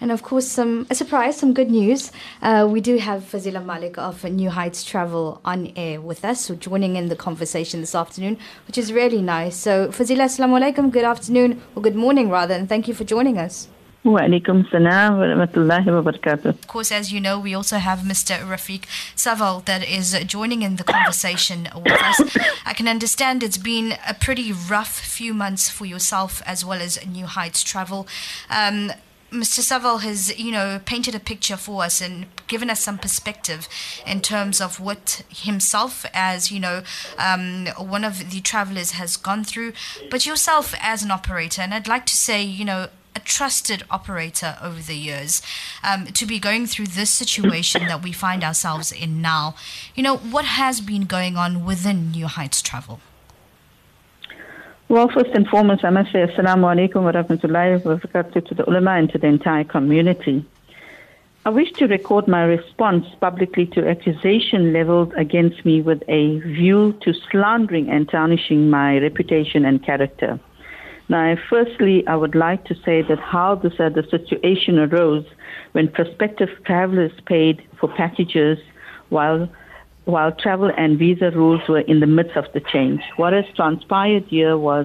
And of course, a surprise, some good news. We do have Fazila Malik of New Heights Travel on air with us, so joining in the conversation this afternoon, which is really nice. So, Fazila, assalamu alaikum, good afternoon, or good morning rather, and thank you for joining us. Wa alaikum salam wa rahmatullahi wa barakatuh. Of course, as you know, we also have Mr. Rafiq Saval that is joining in the conversation with us. I can understand it's been a pretty rough few months for yourself as well as New Heights Travel. Mr. Saval has, painted a picture for us and given us some perspective in terms of what himself as, one of the travelers has gone through, but yourself as an operator. And I'd like to say, a trusted operator over the years, to be going through this situation that we find ourselves in now. What has been going on within New Heights Travel? Well, first and foremost, I must say assalamu alaikum wa rahmatullahi wa barakatuh to the ulama and to the entire community. I wish to record my response publicly to accusation leveled against me with a view to slandering and tarnishing my reputation and character. Now, firstly, I would like to say that how the situation arose when prospective travelers paid for packages while travel and visa rules were in the midst of the change. What has transpired here was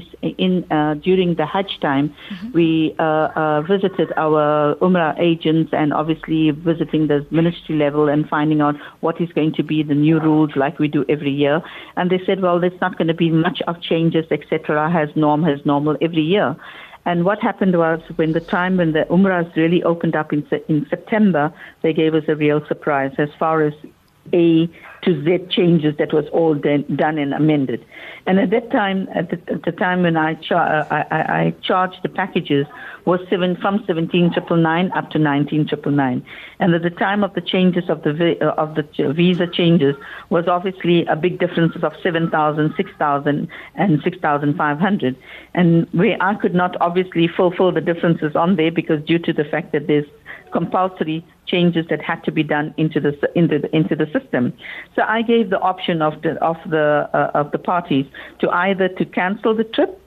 during the Hajj time, we visited our Umrah agents and obviously visiting the ministry level and finding out what is going to be the new rules like we do every year. And they said, well, there's not going to be much of changes, etc., as normal every year. And what happened was when the Umrahs really opened up in September, they gave us a real surprise as far as A to Z changes that was all done and amended. And at that time, at the time when I charged the packages was from 17,999 up to 19,999. And at the time of the changes of the visa changes was obviously a big difference of 7,000, 6,000 and 6,500. And where I could not obviously fulfill the differences on there because due to the fact that there's compulsory changes that had to be done into the system. So I gave the option of the parties to either to cancel the trip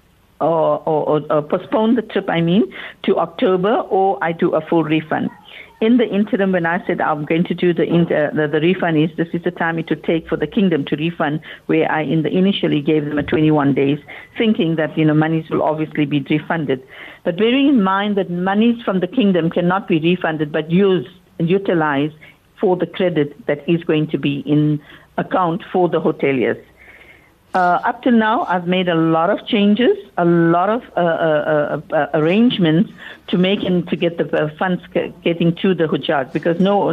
or postpone the trip, to October, or I do a full refund. In the interim, when I said I'm going to do the refund, this is the time it would take for the kingdom to refund, where I initially gave them a 21 days, thinking that monies will obviously be refunded. But bearing in mind that monies from the kingdom cannot be refunded, but used and utilized for the credit that is going to be in account for the hoteliers. Up till now, I've made a lot of changes, a lot of arrangements to make and to get the funds getting to the Hujjaj, because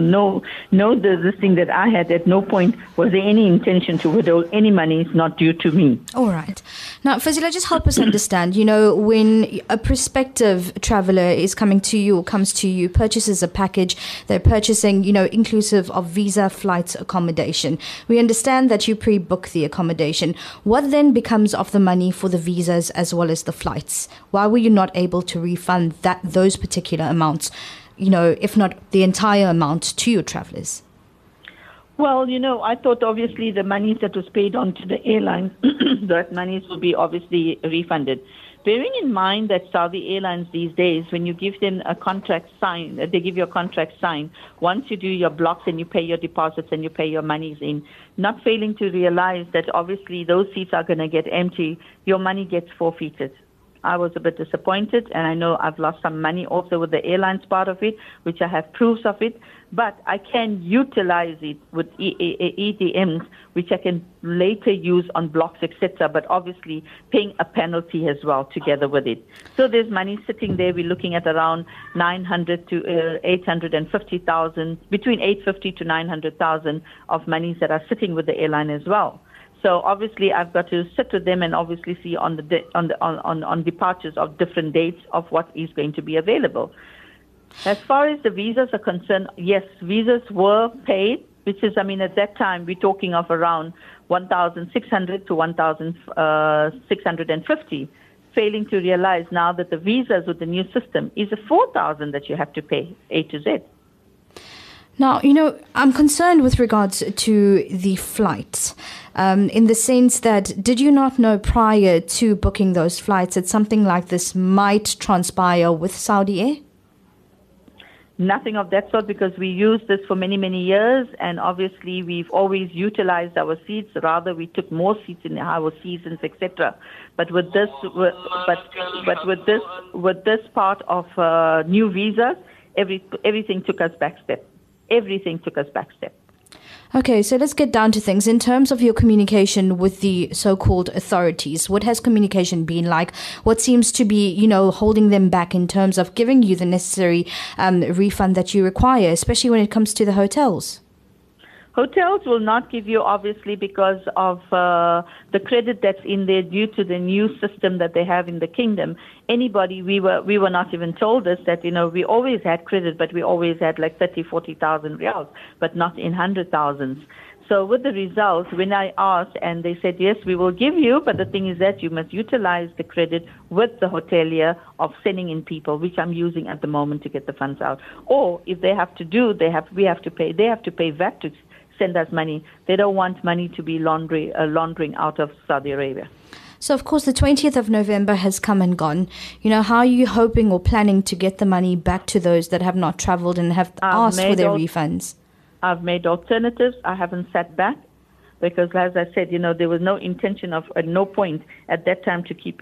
this thing that I had, at no point was there any intention to withhold any money. It's not due to me. All right. Now, Fazila, just help us understand, when a prospective traveler is coming to you or comes to you, purchases a package, they're purchasing, inclusive of visa, flights, accommodation. We understand that you pre-book the accommodation. What then becomes of the money for the visas as well as the flights? Why were you not able to refund those particular amounts, if not the entire amount to your travelers? Well, I thought obviously the monies that was paid on to the airlines, that monies will be obviously refunded. Bearing in mind that Saudi Airlines these days, when you give them a contract signed, they give you a contract signed. Once you do your blocks and you pay your deposits and you pay your monies in, not failing to realize that obviously those seats are going to get empty, your money gets forfeited. I was a bit disappointed, and I know I've lost some money also with the airlines part of it, which I have proofs of it, but I can utilize it with EDMs, which I can later use on blocks, etc., but obviously paying a penalty as well together with it. So there's money sitting there. We're looking at around 900 to 850,000, between 850 to 900,000 of monies that are sitting with the airline as well. So obviously, I've got to sit with them and obviously see on departures of different dates of what is going to be available. As far as the visas are concerned, yes, visas were paid, which is, at that time we're talking of around 1,600 to 1,650. Failing to realize now that the visas with the new system is a 4,000 that you have to pay A to Z. Now, I'm concerned with regards to the flights, in the sense that, did you not know prior to booking those flights that something like this might transpire with Saudi Air? Nothing of that sort, because we used this for many, many years, and obviously we've always utilized our seats. Rather, we took more seats in our seasons, etc. But with this, with this part of new visas, everything took us back step. Everything took us back step. Okay, so let's get down to things. In terms of your communication with the so-called authorities, what has communication been like? What seems to be, holding them back in terms of giving you the necessary refund that you require, especially when it comes to the hotels? Hotels will not give you, obviously, because of the credit that's in there due to the new system that they have in the kingdom. Anybody, we were not even told this, that, we always had credit, but we always had like 30, 40,000 riyals, but not in 100,000s. So with the results, when I asked, and they said, yes, we will give you, but the thing is that you must utilize the credit with the hotelier of sending in people, which I'm using at the moment to get the funds out. Or if they have to do, they have to pay VAT to send us money. They don't want money to be laundering out of Saudi Arabia. So, of course, the 20th of November has come and gone. How are you hoping or planning to get the money back to those that have not traveled and have asked for their refunds? I've made alternatives. I haven't sat back because, as I said, there was no intention of, at no point at that time to keep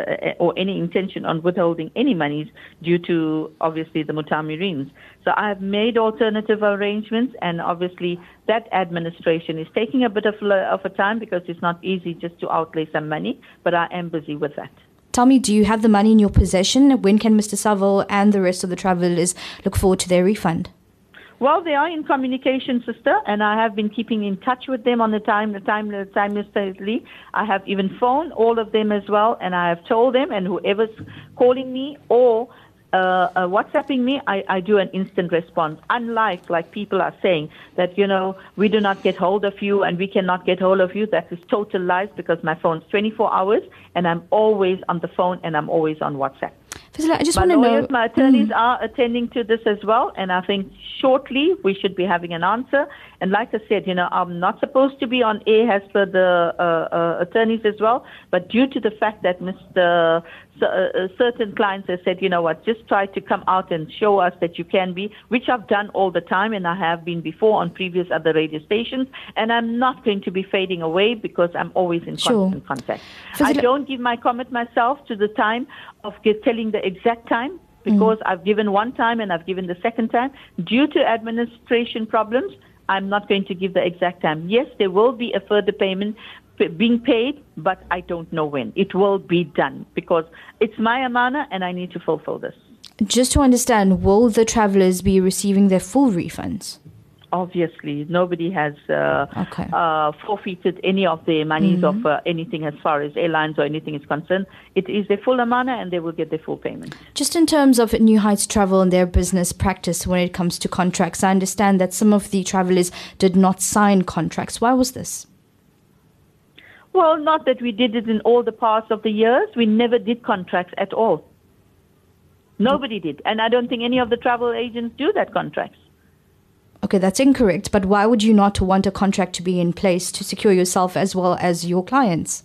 or any intention on withholding any monies due to, obviously, the mutamirins. So I have made alternative arrangements, and obviously that administration is taking a bit of a time because it's not easy just to outlay some money, but I am busy with that. Tell me, do you have the money in your possession? When can Mr. Saville and the rest of the travelers look forward to their refund? Well, they are in communication, sister, and I have been keeping in touch with them on the timelessly. I have even phoned all of them as well, and I have told them, and whoever's calling me or WhatsApping me, I do an instant response. Unlike, like people are saying, that, we do not get hold of you and we cannot get hold of you. That is total lies, because my phone's 24 hours, and I'm always on the phone, and I'm always on WhatsApp. Fazila, I just want to know. My attorneys are attending to this as well, and I think shortly we should be having an answer. And like I said, I'm not supposed to be on air as per the attorneys as well, but due to the fact that certain clients have said, just try to come out and show us that you can be, which I've done all the time, and I have been before on previous other radio stations, and I'm not going to be fading away because I'm always in constant contact. I don't give my comment myself to the time of telling the exact time, because I've given one time and I've given the second time. Due to administration problems, I'm not going to give the exact time. Yes, there will be a further payment being paid, but I don't know when. It will be done because it's my amana and I need to fulfill this. Just to understand, will the travelers be receiving their full refunds? Obviously, nobody has forfeited any of their monies of anything as far as airlines or anything is concerned. It is their full amana and they will get their full payment. Just in terms of New Heights Travel and their business practice when it comes to contracts, I understand that some of the travelers did not sign contracts. Why was this? Well, not that we did it in all the past of the years. We never did contracts at all. Nobody did. And I don't think any of the travel agents do that contracts. Okay, that's incorrect. But why would you not want a contract to be in place to secure yourself as well as your clients?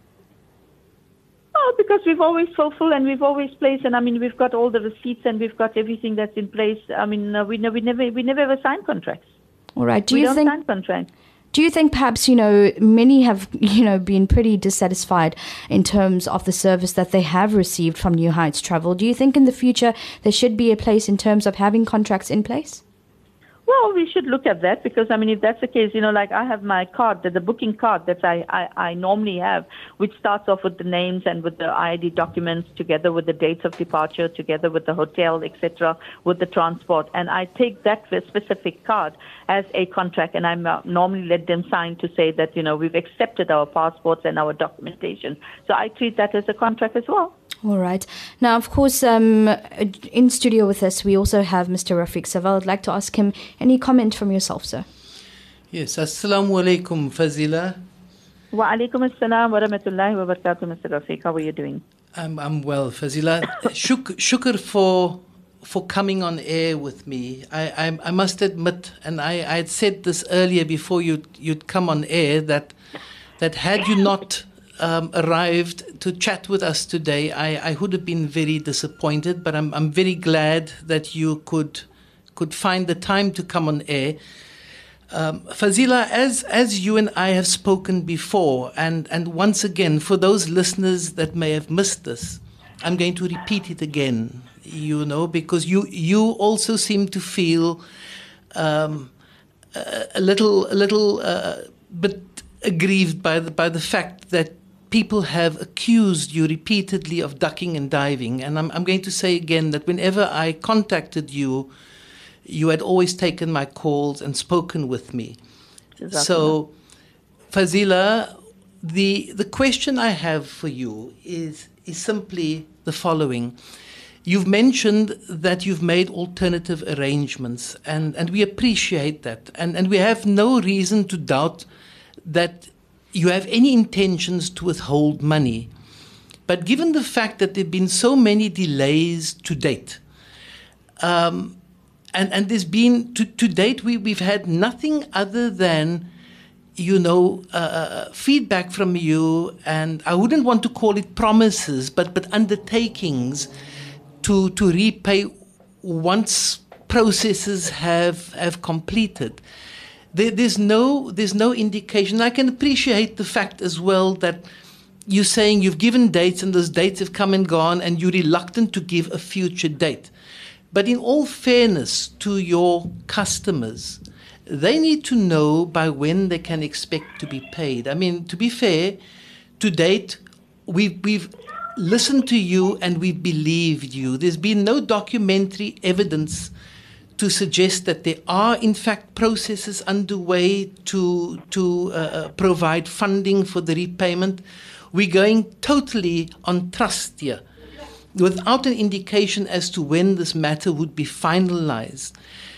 Oh, because we've always fulfilled and we've always placed, and we've got all the receipts and we've got everything that's in place. We never ever sign contracts. All right. We don't sign contracts. Do you think perhaps, many have, been pretty dissatisfied in terms of the service that they have received from New Heights Travel? Do you think in the future there should be a place in terms of having contracts in place? Well, we should look at that because, if that's the case, like I have my card, the booking card that I normally have, which starts off with the names and with the ID documents together with the dates of departure, together with the hotel, etc., with the transport. And I take that specific card as a contract, and I normally let them sign to say that, we've accepted our passports and our documentation. So I treat that as a contract as well. All right. Now, of course, in studio with us, we also have Mr. Rafiq Saville. I'd like to ask him any comment from yourself, sir. Yes. Assalamu alaikum, Fazila. Wa alaikum assalam wa rahmatullahi wa barakatuh, Mr. Rafiq. How are you doing? I'm well, Fazila. Shukr for coming on air with me. I must admit, and I had said this earlier before you'd come on air, that had you not arrived to chat with us today, I would have been very disappointed, but I'm very glad that you could could find the time to come on air. Fazila, as you and I have spoken before, and once again, for those listeners that may have missed this, I'm going to repeat it again, because you also seem to feel a little bit aggrieved by the fact that people have accused you repeatedly of ducking and diving. And I'm going to say again that whenever I contacted you, you had always taken my calls and spoken with me. Exactly. So, Fazila, the question I have for you is simply the following. You've mentioned that you've made alternative arrangements, and we appreciate that. And we have no reason to doubt that you have any intentions to withhold money. But given the fact that there have been so many delays to date, and there's been, to date, we've had nothing other than, feedback from you, and I wouldn't want to call it promises, but undertakings to repay once processes have completed. There's no indication. I can appreciate the fact as well that you're saying you've given dates and those dates have come and gone and you're reluctant to give a future date. But in all fairness to your customers, they need to know by when they can expect to be paid. I mean, to be fair, to date, we've listened to you and we've believed you. There's been no documentary evidence to suggest that there are, in fact, processes underway to provide funding for the repayment. We're going totally on trust here, without an indication as to when this matter would be finalized.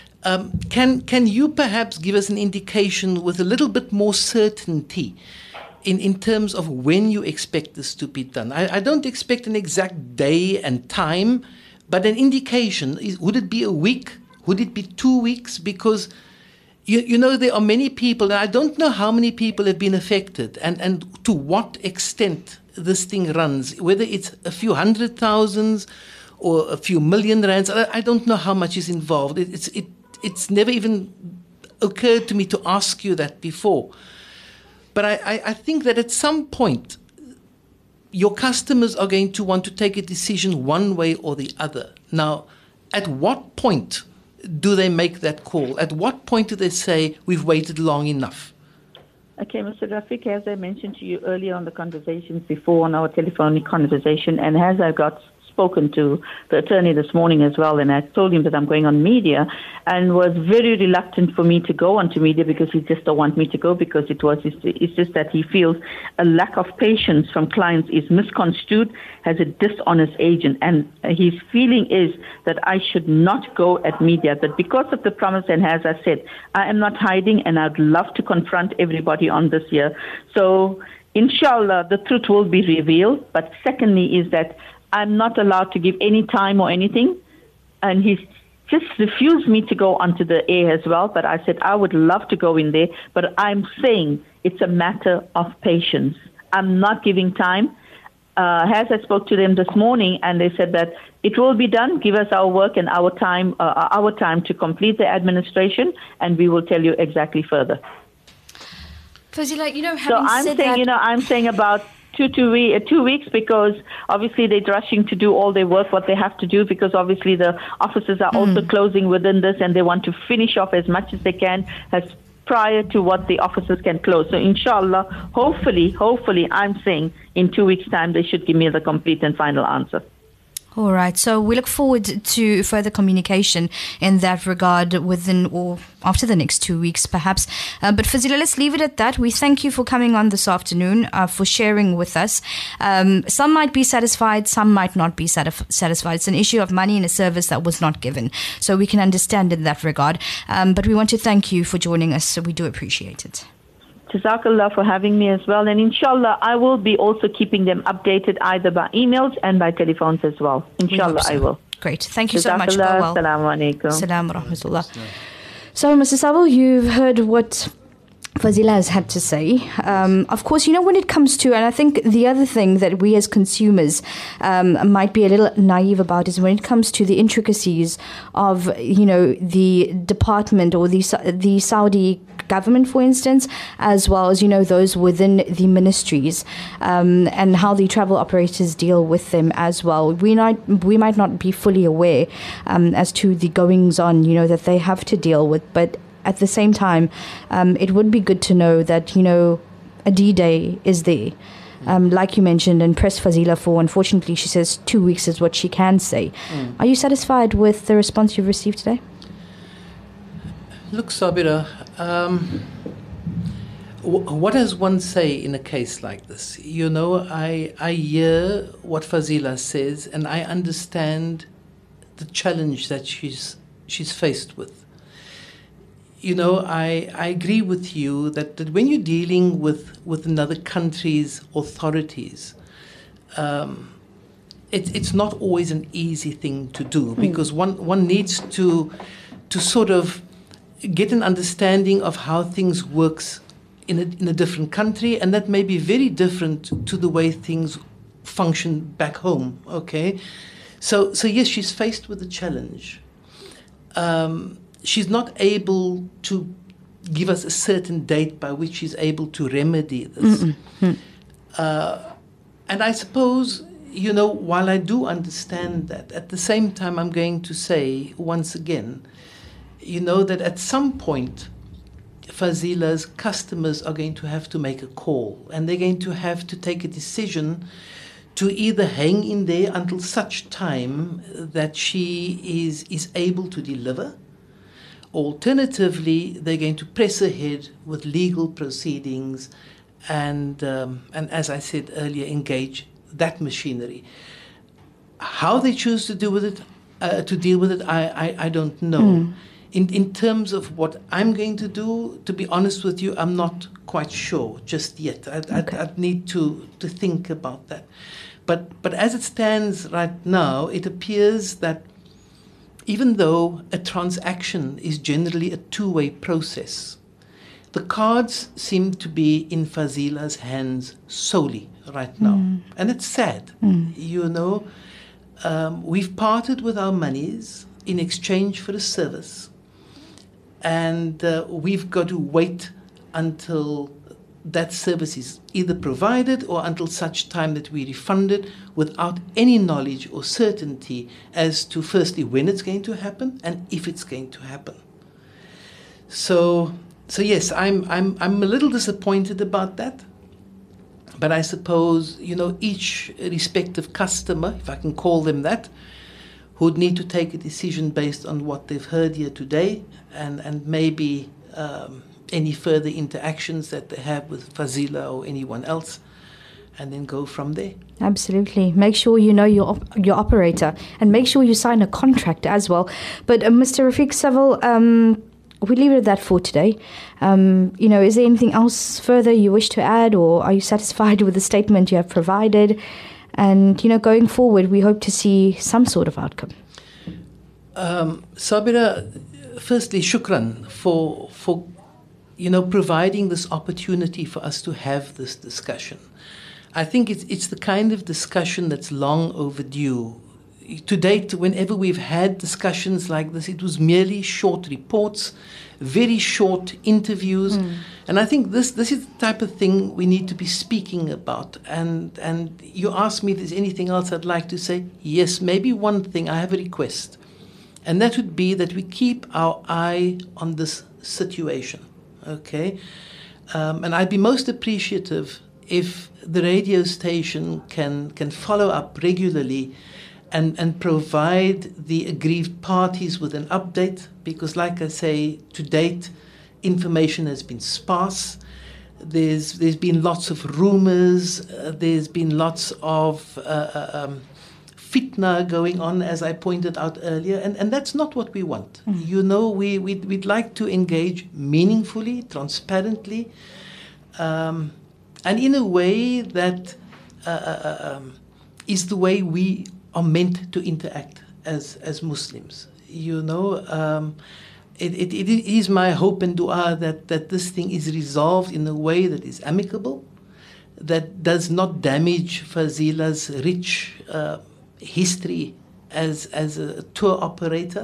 Can you perhaps give us an indication with a little bit more certainty in terms of when you expect this to be done? I don't expect an exact day and time, but an indication. Would it be a week? Would it be 2 weeks? Because, there are many people, and I don't know how many people have been affected and to what extent this thing runs, whether it's a few 100,000 or a few million rands. I don't know how much is involved. It's never even occurred to me to ask you that before. But I think that at some point, your customers are going to want to take a decision one way or the other. Now, at what point do they make that call? At what point do they say, we've waited long enough? Okay, Mr. Rafiq, as I mentioned to you earlier on the conversations before, on our telephonic conversation, and as I got spoken to the attorney this morning as well, and I told him that I'm going on media, and was very reluctant for me to go onto media because he just don't want me to go, because it's just that he feels a lack of patience from clients is misconstrued as a dishonest agent, and his feeling is that I should not go at media, but because of the promise, and as I said, I am not hiding, and I'd love to confront everybody on this here. So inshallah the truth will be revealed. But secondly is that I'm not allowed to give any time or anything. And he's just refused me to go onto the air as well. But I said, I would love to go in there. But I'm saying it's a matter of patience. I'm not giving time. As I spoke to them this morning, and they said that it will be done. Give us our work and our time to complete the administration, and we will tell you exactly further. Fazila, having so I'm said saying, that, I'm saying about 2 weeks, because obviously they're rushing to do all their work, what they have to do, because obviously the offices are also closing within this, and they want to finish off as much as they can as prior to what the offices can close. So inshallah, hopefully, I'm saying in 2 weeks' time, they should give me the complete and final answer. All right. So we look forward to further communication in that regard within or after the next 2 weeks, perhaps. But Fazila, let's leave it at that. We thank you for coming on this afternoon, for sharing with us. Some might be satisfied, some might not be satisfied. It's an issue of money and a service that was not given. So we can understand in that regard. But we want to thank you for joining us. So we do appreciate it. Jazakallah for having me as well. And inshallah, I will be also keeping them updated either by emails and by telephones as well. Inshallah, I will. Great. Thank you so much. Go well. Assalamu alaikum. Assalamu rahmatullah. So, Mr. Saville, you've heard what Fazila has had to say. Of course, when it comes to, and I think the other thing that we as consumers might be a little naive about is when it comes to the intricacies of, the department or the Saudi government, for instance, as well as, those within the ministries, and how the travel operators deal with them as well. We might not be fully aware as to the goings on, that they have to deal with, but at the same time, it would be good to know that, a D-Day is there. Like you mentioned, and press Fazila for, unfortunately, she says 2 weeks is what she can say. Are you satisfied with the response you've received today? Look, Sabira, what does one say in a case like this? I hear what Fazila says, and I understand the challenge that she's faced with. I agree with you that when you're dealing with another country's authorities, it's not always an easy thing to do, because one needs to sort of get an understanding of how things works in a different country, and that may be very different to the way things function back home. Okay, so yes, she's faced with a challenge. She's not able to give us a certain date by which she's able to remedy this. And I suppose, while I do understand that, at the same time I'm going to say once again, that at some point Fazila's customers are going to have to make a call, and they're going to have to take a decision to either hang in there until such time that she is able to deliver. Alternatively, they're going to press ahead with legal proceedings and as I said earlier, engage that machinery. How they choose to deal with it, I don't know. In terms of what I'm going to do, to be honest with you, I'm not quite sure just yet. I'd need to think about that. But as it stands right now, it appears that even though a transaction is generally a two-way process, the cards seem to be in Fazila's hands solely right now. And it's sad. We've parted with our monies in exchange for a service. And we've got to wait until that service is either provided or until such time that we refund it, without any knowledge or certainty as to, firstly, when it's going to happen and if it's going to happen. So yes, I'm a little disappointed about that. But I suppose, each respective customer, if I can call them that, would need to take a decision based on what they've heard here today, and maybe any further interactions that they have with Fazila or anyone else, and then go from there. Absolutely. Make sure you know your operator, and make sure you sign a contract as well. But Mr. Rafiq Saval, we leave it at that for today. Is there anything else further you wish to add, or are you satisfied with the statement you have provided? And, going forward, we hope to see some sort of outcome. Sabira, firstly, shukran for providing this opportunity for us to have this discussion. I think it's the kind of discussion that's long overdue. To date, whenever we've had discussions like this, it was merely short reports, very short interviews. And I think this is the type of thing we need to be speaking about. And you asked me if there's anything else I'd like to say. Yes, maybe one thing. I have a request. And that would be that we keep our eye on this situation. Okay? And I'd be most appreciative if the radio station can follow up regularly and provide the aggrieved parties with an update, because like I say, to date, information has been sparse. There's been lots of rumors. There's been lots of fitna going on, as I pointed out earlier, and that's not what we want. We'd like to engage meaningfully, transparently, and in a way that is the way we are meant to interact as Muslims. it is my hope and dua that this thing is resolved in a way that is amicable, that does not damage Fazila's rich history as a tour operator,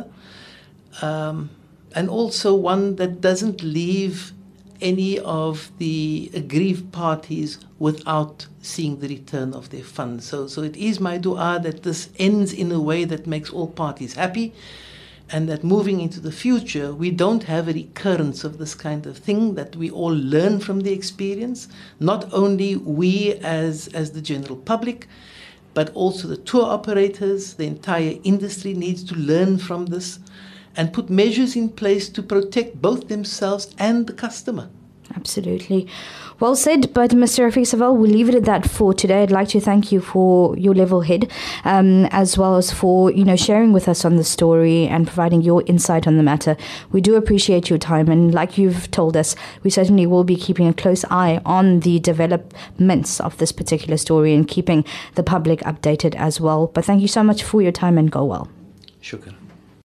and also one that doesn't leave any of the aggrieved parties without seeing the return of their funds. So it is my dua that this ends in a way that makes all parties happy, and that moving into the future, we don't have a recurrence of this kind of thing, that we all learn from the experience, not only we as the general public, but also the tour operators. The entire industry needs to learn from this and put measures in place to protect both themselves and the customer. Absolutely. Well said, but Mr. Rafiq Saval, we'll leave it at that for today. I'd like to thank you for your level head, as well as for, sharing with us on the story and providing your insight on the matter. We do appreciate your time, and like you've told us, we certainly will be keeping a close eye on the developments of this particular story and keeping the public updated as well. But thank you so much for your time, and go well. Shukran.